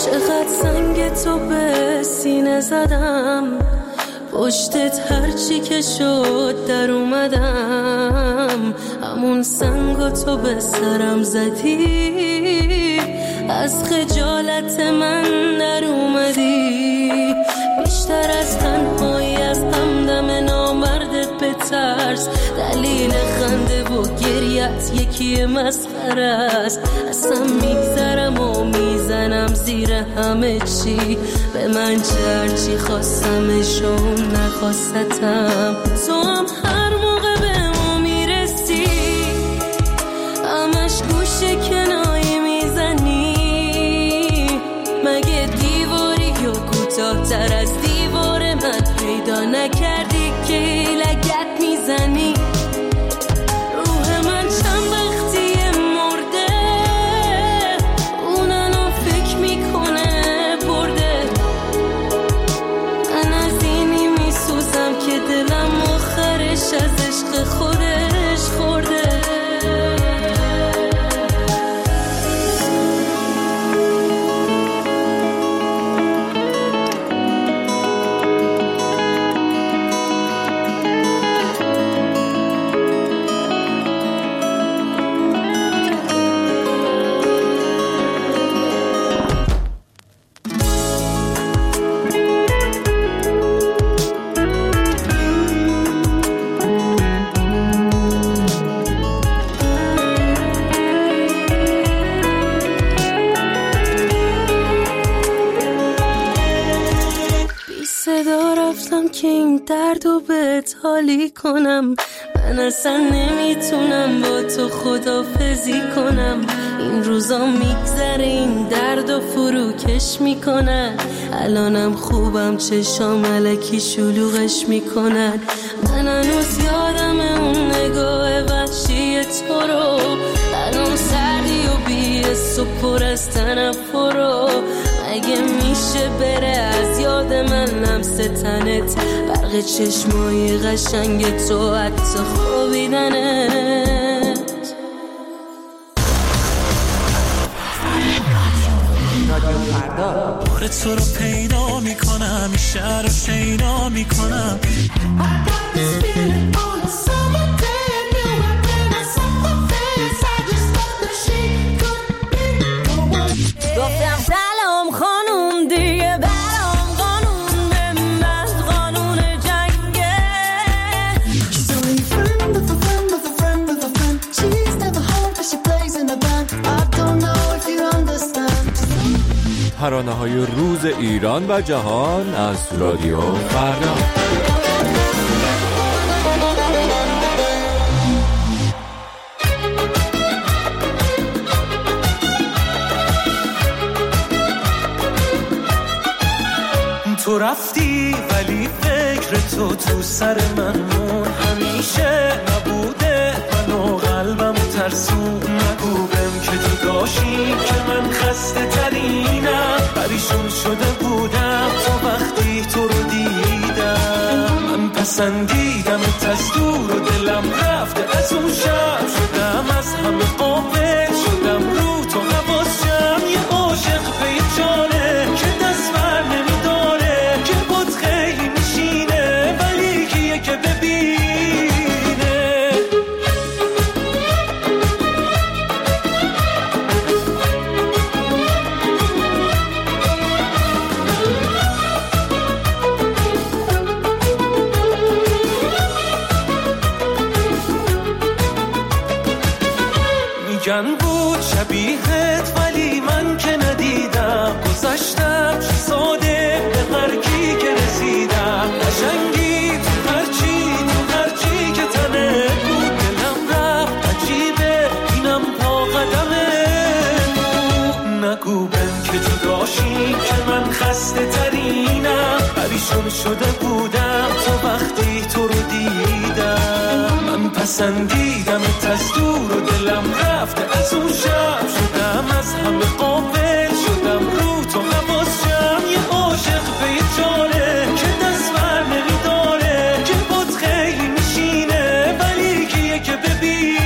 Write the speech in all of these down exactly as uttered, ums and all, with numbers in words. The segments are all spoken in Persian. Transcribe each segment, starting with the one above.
چقدر سنگ تو به سینه زدم، پشتت هرچی که شد در اومدم، همون سنگو تو به سرم زدی، از خجالت من در اومدی، بیشتر از تنهایی از همدم نامردت به ترس، دلیل خنده و گریت یکی مسخره است، اصلا میگذرم و میزنم زیر همه چی، به من چرچی خواستمش و نخواستم، تو هم هر موقع به ما میرسی همش گوشه کنایی میزنی، مگه دیواری یا کوتاه تر از دیوار من پیدا نکردی که لگت میزنی، روح من چند وقتی مرده اون الان فکر میکنه برده، من از اینی میسوزم که دلم آخرش از عشق خودش خورده. که این درد رو بهت حالی کنم، من اصلا نمیتونم با تو خدافزی کنم، این روزا میگذره این درد و فروکش میکنن، الانم خوبم چشام الکی شلوغش میکنن، من هنوز یادم اون نگاه وحشی تو رو، الان سردی و بی‌حس و پر از تنفر رو، اگه میشه بره از یاد من لمس تنت، برق چشمای قشنگ تو حتی خوابیدنت. بار تو رو پیدا میکنم، این شهر رو شیدا میکنم، گفتم سلام خانوم دیگه برام قانون به من قانون جنگه. She's only a friend of a friend of a friend of a friend. She's never home but she plays in a band. I don't know if you understand. ترانه‌های روز ایران و جهان از رادیو فردا. تو رفتی ولی فکر تو تو سر من مون، همیشه نبوده من و قلبم ترسون، نگو بهم که تو داشی که من خسته ترینم، پریشون شده بودم تو وقتی تو رو دیدم، من پسندیدم از دور و دلم رفته از اون شب، شدم از همه قابل شدم رو تو حواسم، یه عاشق پیچانه که دست بر نمیداره، که بود خیلی میشینه ولی کیه که ببینه. میگن بود شبیهت ولی من که ندیدم، گذشتم چه ساده به هر کی که رسیدم، قشنگی تو هرچی تو هرچی که تنه بود، دلم رفت عجیبه اینم پا قدمه بود، نگو بهم که جداشی که من خسته ترینم، پریشون شده بودم تو وقتی تو رو دیدم، من پسندیدم از دور و دلم رفته از اون شب، شدم از همه قابل شدم رو تو حواسم، یه عاشق پیچانه که دست بر نمیداره، که بود خیلی میشینه ولی کیه که ببینه.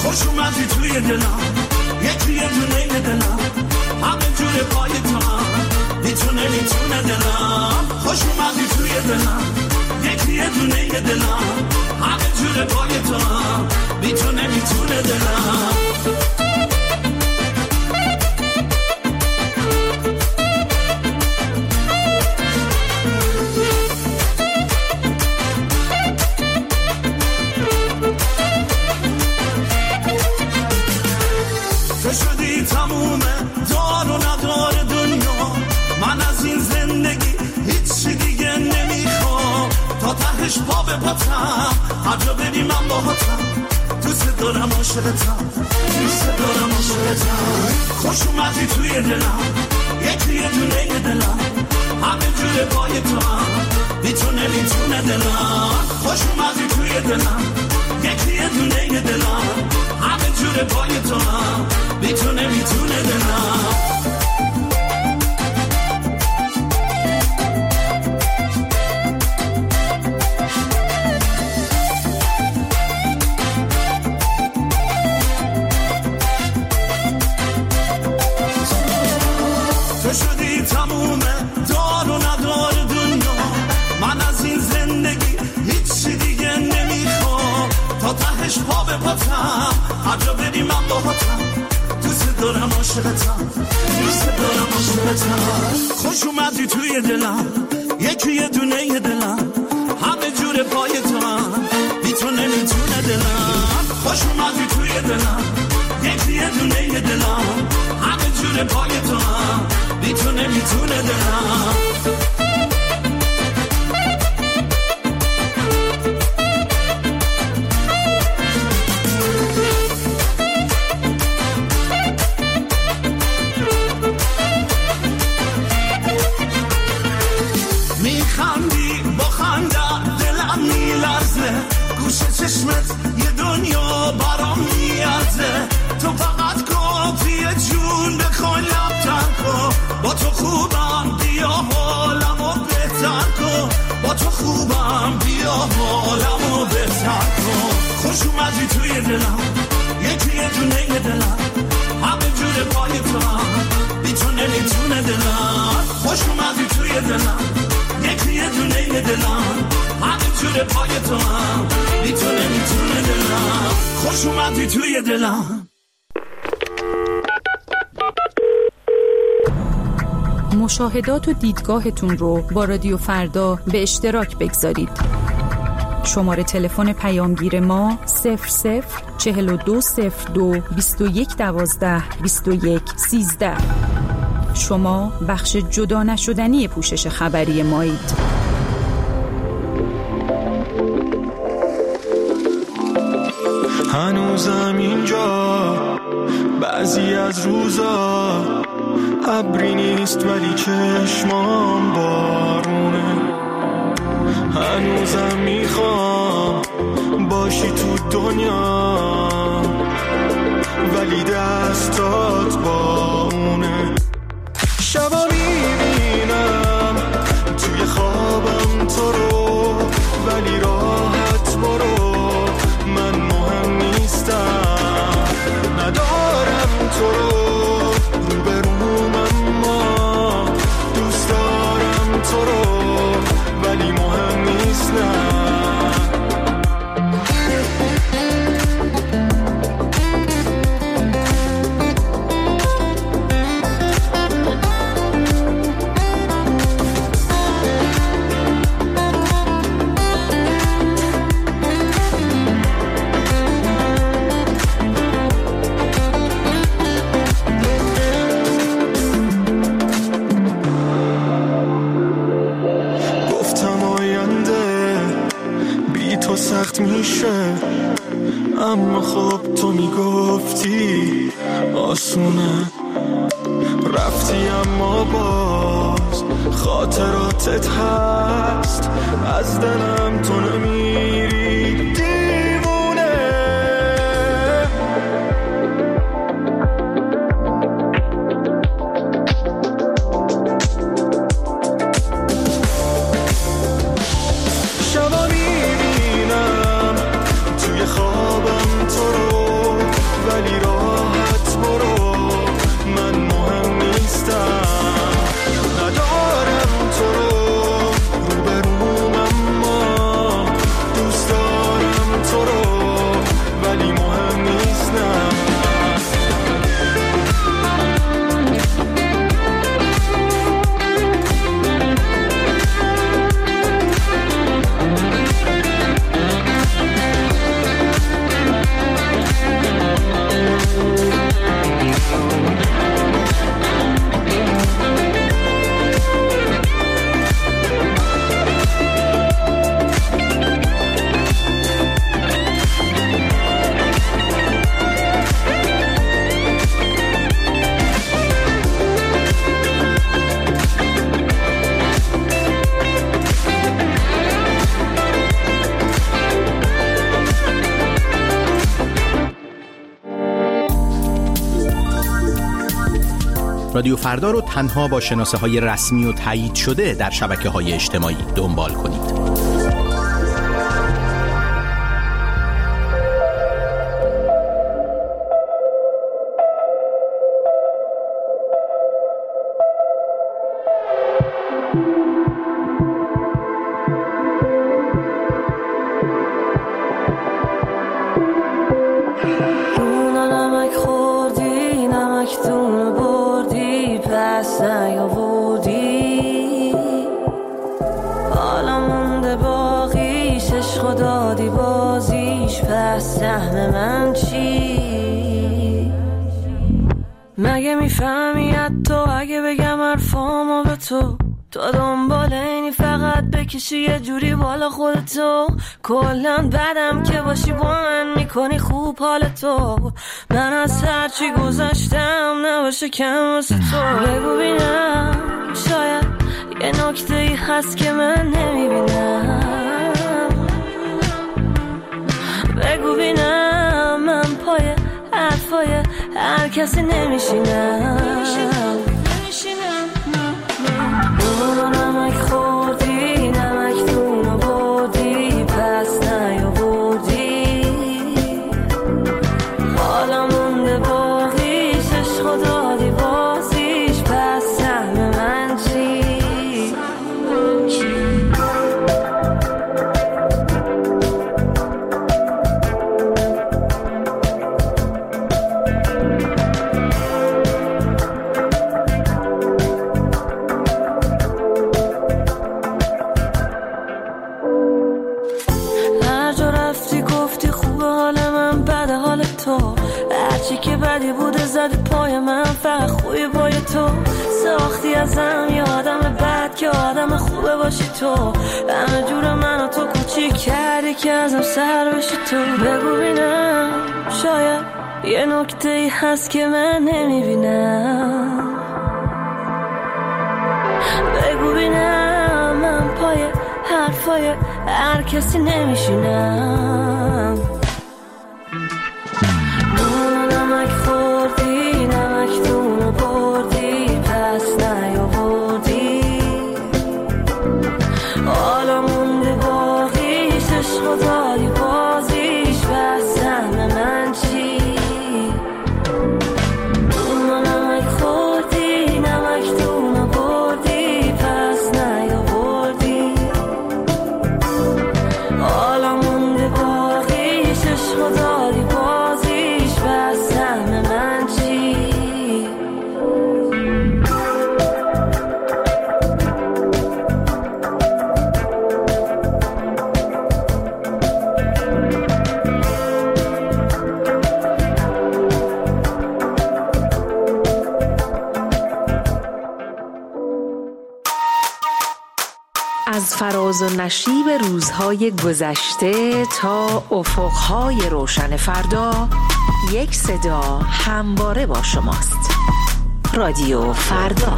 خوش اومدی توی دلم، یکی یه دونه دلم، همه جور پای تو میتونه میتونه دلم. خوش اومدی توی دلم، یکی یه دونه دلم، همه جور پای تو میتونه میتونه دلم. تو شدی تمومه دار و ندار دنیا، من از این زندگی هیچی دیگه نمیخوام. تا تهش پا به پاتم هر جا بری من باهاتم، دوست دارم عاشقتم، دوست دارم عاشقتم. خوش اومدی توی دلم، یکی یه دونه دلم، همه جور پای تو میتونه میتونه دلم. خوش اومدی توی دلم، یکی یه دونه دلم، همه جور پای تو میتونه میتونه دلم. تو شدی تمومه دار و ندار دنیا، من از این زندگی هیچی دیگه نمیخوام. تا تهش پا به پاتم هر جا بری من باهاتم، دوست دارم عاشقتم، دوست دارم عاشقتم. خوش اومدی توی دلم، یکی یه دونه دلم، همه جور پای تو میتونه میتونه دلم. خوش اومدی توی دلم، یکی یه دونه دلم، همه جور پای تو میتونه میتونه دلم. میخندی با خنده دلم میلرزه، گوشه چشمت یه دنیا برام میارزه. تو فقط کافیه جون بخوای لب تر کن، با تو خوبم بیا حالمو بهتر کن، با تو خوبم بیا حالمو بهتر کن. خوش اومدی توی دلم، یکی یه دونه دلم، همه جور پای تو میتونه میتونه دلم. خوش اومدی توی دلم، یکی یه دونه دلم، همه جور پای تو میتونه میتونه دلم. خوش اومدی توی دلم. مشاهدات و دیدگاهتون رو با رادیو فردا به اشتراک بگذارید. شماره تلفن پیامگیر ما صفر صفر چهل و دو صفر دو بیست و یک دوازده بیست و یک سیزده. شما بخش جدا نشدنی پوشش خبری مایید. هنوزم اینجا بعضی از روزا ابری نیست ولی چشمام بارونه. هنوزم میخوام باشی تو دنیا ولی دستات با اونه. شبا میبینم توی خوابم تو رو ولی راحت برو، من مهم نیستم، ندارم تو رو روبروم، اما دوست دارم تو رو ولی مهم نیستم. سخت میشه اما خب تو میگفتی آسونه. رفتی اما باز خاطراتت هست، از دلم تو نمیری دیوونه. رادیو فردا رو تنها با شناسه‌های رسمی و تایید شده در شبکه‌های اجتماعی دنبال کنید. مگه میفهمی حتی اگه بگم حرفامو به تو تو دنبال اینی فقط بکشی یه جوری بالا خودتو کلن بدم که باشی با من میکنی خوب حالتو من از هرچی گذاشتم نباشه کم واسه تو بگو بینم شاید یه نکته ای هست که من نمیبینم بگو بینم من پای حرفای هر کسی نمیشینم اونو نمک خوردی نمک دونو بردی پس نیاوردی حالا مونده باقیش عشقو دادی بازیش پس سهم من چی هرچی که بدی بوده زدی پای من فقط خوی پای تو ساختی ازم یه آدم بد که آدم خوبه باشی تو همه جور منو تو کوچیک کردی که ازم سر بشی تو بگو بینم شاید یه نکته ای هست که من نمیبینم بگو بینم من پای حرفای هر کسی نمیشینم نمک خوردی نمک دونو بردی پس نیاوردی حالا مونده باقیش عشقو دادی بازیش پس سهم من چی نمک خوردی نمک دونو بردی پس نیاوردی حالا مونده باقیش عشقو دادی بازیش پس سهم من چی از فراز و نشیب روزهای گذشته تا افقهای روشن فردا یک صدا همواره با شماست. رادیو فردا.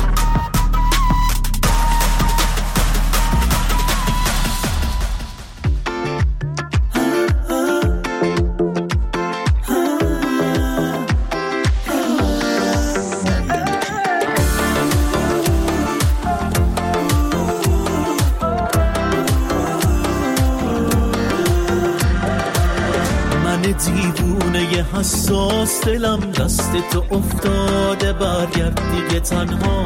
دیوونه حساس دلم دست تو افتاده برگرد دیگه تنها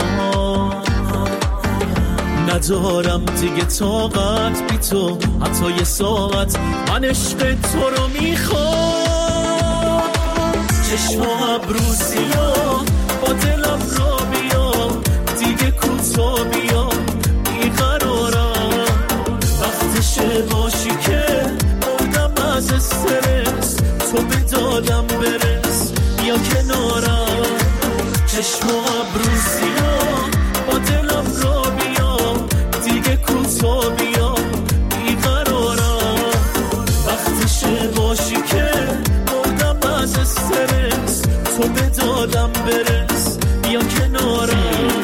ندارم دیگه طاقت بی تو حتی یه ساعت من عشق تو رو میخوام چشم و ابرو سیاه با دلم را بیا دیگه کوتا بیا بیقرارم وقتشه باشی که بردم از استرس تو به دادم برس یا کنارم چشم و ابرو سیاه با دلم را بیا دیگه کوتا بیا بیقرارم وقتشه باشی که بردم از استرس تو به دادم برس یا کنارم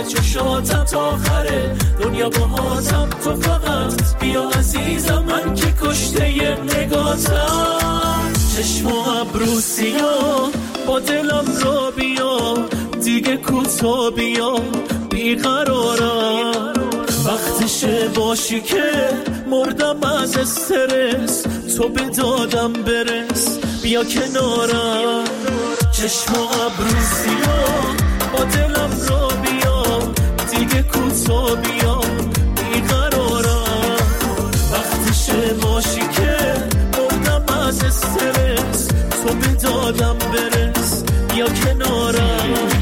چشاتم تا آخره دنیا باهاتم، تو فقط بیا عزیزم، من که کشته ی نگاتم. چشم و ابرو سیاه با دلم را بیا، دیگه کوتا بیا بیقرارم. وقتشه باشی که مردم از استرس، تو به دادم برس بیا کنارم. چشم و ابرو سیاه با دلم را بیا، دیگه کوتا بیا بیقرارم. وقتشه باشی که مردم از استرس، تو به دادم برس بیا کنارم.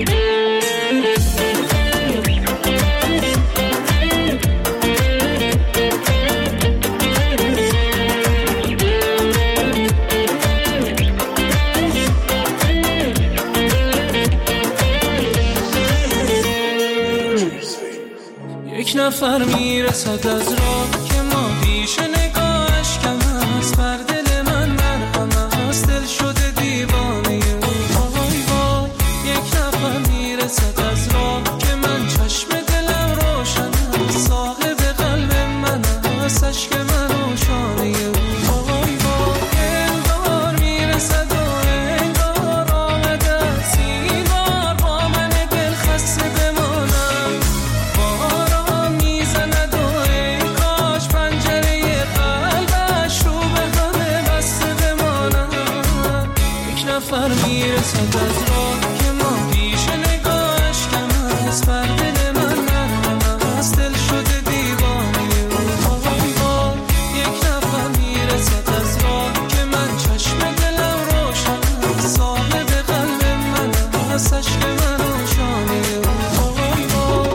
یک نفر میرسد از راه که ما پیش نگاهش کم است، بر دل من مرهم است، دل شده دیوانه او. وای وای یک نفر میرسد از راه که من چشم دلم روشن است، صاحب قلب من است، عشق من و شانه او. وای وای انگار میرسد و انگار آمده است، این بار با من دل خسته بمانم. باران میزند و ای کاش پنجره قلبش رو به همه بسته بمانم. یک نفر میرسد از راه که ما پیش نگاهش کم است، بر دل من مرهم است، دل شده دیوانه او. وای وای یک نفر میرسد از راه که من چشم دلم روشن است، صاحب قلب من است، عشق من و شانه او. وای وای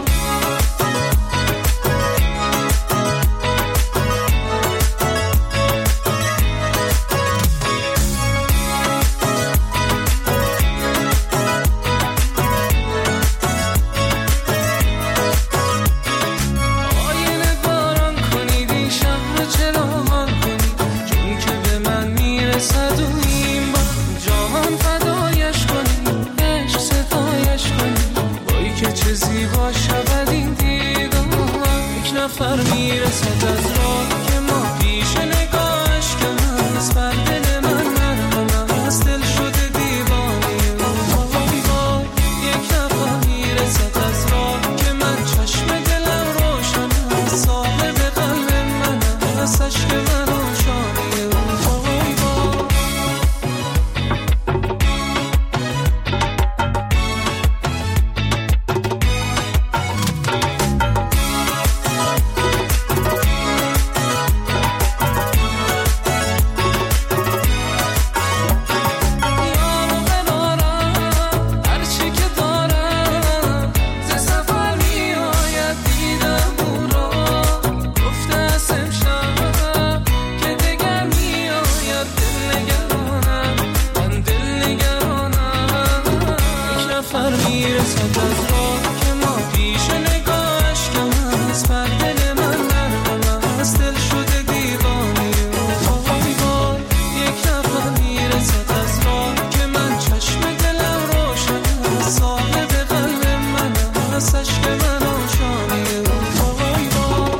آینه باران کنید این شهر چرا مان کنید، چون که به من میرسد و این بار جهان فدایش کنید، عشق ستایش کنید، وای که چه زیبا شود این دیدار. یک نفر میرسد از راه که ما پیش نگاهش کم است، بر دل من مرهم است، دل شده دیوانه او. وای وای یک نفر میرسد از راه که من چشم دلم روشن است، صاحب قلب من است، عشق من و شانه او. وای وای یارو قرارم هرچی که دارم، ز سفر میآید دیدم او را، گفته است امشب که دگر میآید، دل نگرانم من دل نگرانم. یک نفر میرسد از راه که ما پیش نگاهش کم است، بر دل من مرهم است، دل شده دیوانه او. وای وای یک نفر میرسد از راه که من چشم دلم روشن است، صاحب قلب من است، عشق من و شانه او. وای وای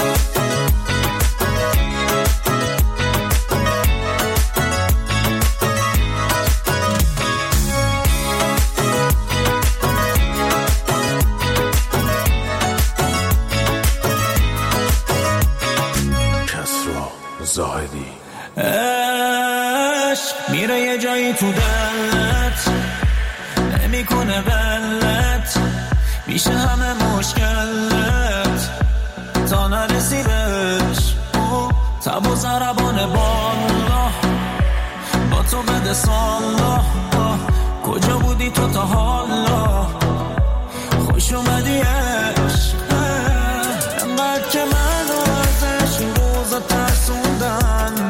کسرا زاهدی. عشق میره یه جایی تو دلت، نمیکنه غلط، میشه همه مشکلت تا نرسی بهش. او تب و ضربان بالا با تو بده سالا، کجا بودی تو تا حالا، خوش اومدی عشق. انقدر که من ازش این روزا ترسوندن،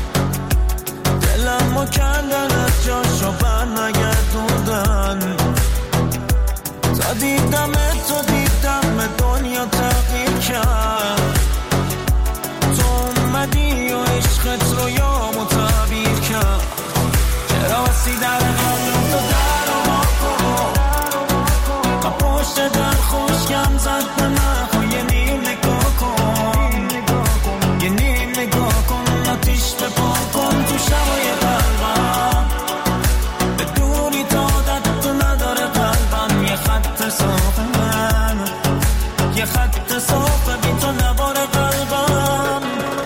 دلم و کندن از جاشو بر نگردوندن. تا دیدم تو دیدم دنیا تغییر کرد، تو اومدی و عشقت رو یامو تعبیر کرد. چرا وسی در قلب تو در و با کن، پشت در خون خوشگم زد به من خو یه نیم نگاه کن یه نیم نگاه کن آتیش به پا کن تو شبای قلبم بدونی تا عادت نداره قلبم یه خط صاف من یه خط صاف بی تو نباره قلبم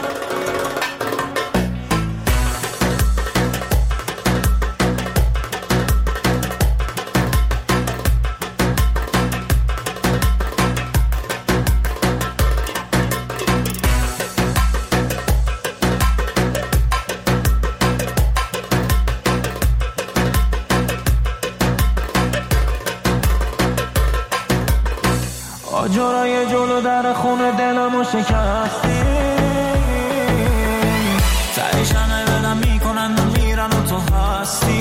آجرای جلو در خونه دلمو شکستی تهش همه بلم میکنن و میرن و تو هستی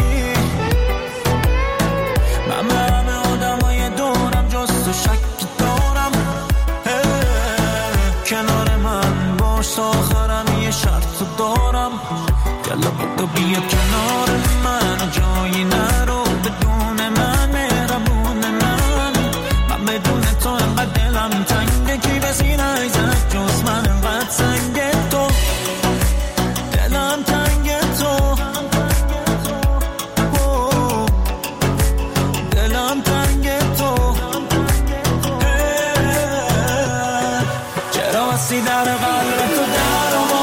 من به همه آدمای دورم جز تو شکی دارم کنار من باش تا آخرم یه شرط تو دارم یلا بودو بیا کنار من جایی نرو بدون من مهربون من من بدون تو انقدر دلم تنگه کی بسی نایزد جز من انقدر سنگه تو دلم تنگه تو دلم تنگه تو چرا بسی در قلب تو در و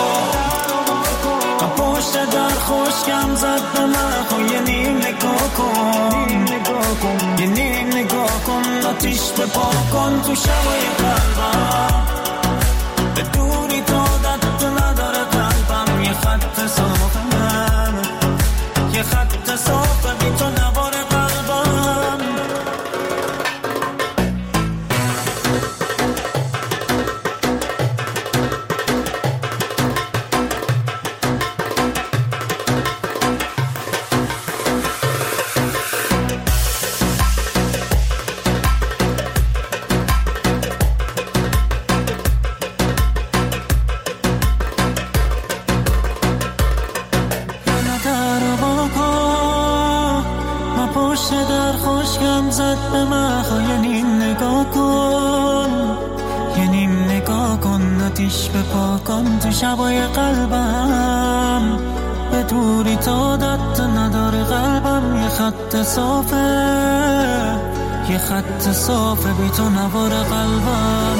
با پشت در خوشگم زد به من خو یه نیم نگاه کن یه نیم نگاه کن آتیش به پا کن تو شبای قلبم بدونی تا عادت نداره قلبم یه خط صاف من یه خط صاف بی تو نباره قلبم پشت در خوشگم زد به من خو یه نیم نگاه کن یه نیم نگاه کن آتیش به پا کن تو شبای قلبم به دوری تا عادت نداره قلبم یه خط صافه یه خط صافه بی تو نباره قلبم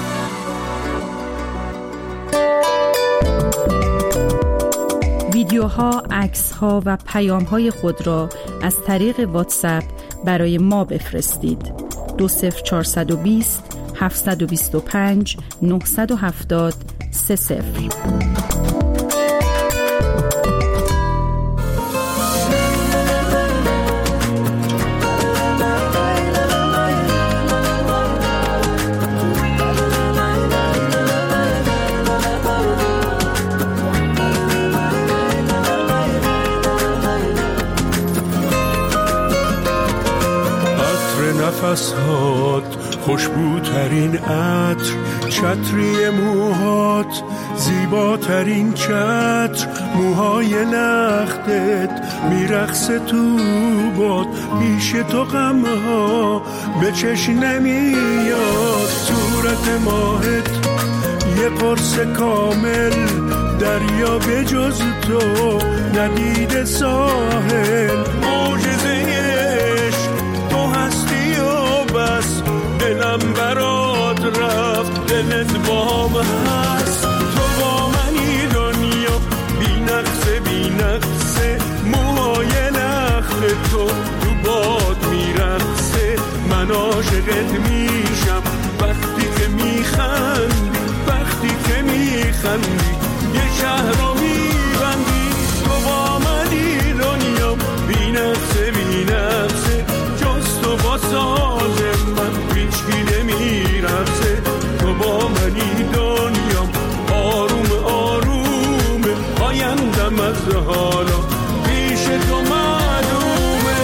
ویدیوها، عکس‌ها و پیام‌های خود را از طریق واتساپ برای ما بفرستید. دو صفر چهارصد و بیست هفتصد و بیست و پنج نهصد و هفتاد سه صفر. نفسهات خوشبوترین عطر چتری موهات زیباترین چتر موهای نختت میرقصه تو باد پیش تو غمها به چشم نمیاد صورت ماهت یه قرص کامل دریا به جز تو ندید ساحل معجزه بس دلم برات رفت دلت بام هست تو با منی دنیا بی نقصه بی نقصه موهای نخل تو تو باد میرقصه من عاشقت میشم وقتی که میخندی وقتی که میخندی یه شهر رو میبندی تو با منی دنیا بی نقصه بی نقصه جز تو با ساز من هیچکی نمیرسه تو با منی دنیام آروم آروم آیندم از حالا پیش تو معلومه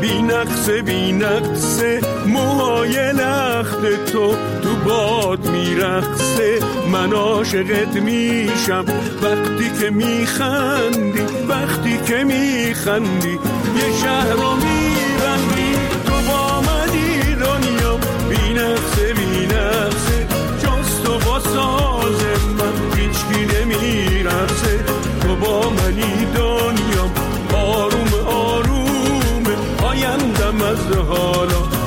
بی نقصه بی نقصه موهای لخت تو تو باد میرقصه. من عاشقت میشم وقتی که میخندی، وقتی که میخندی یه شهر رو میبندی. تو با منی دنیا بی نقصه بی نقصه، جز تو با ساز من هیچکی نمیرقصه. تو با منی دنیا آروم آروم آیندم از حالا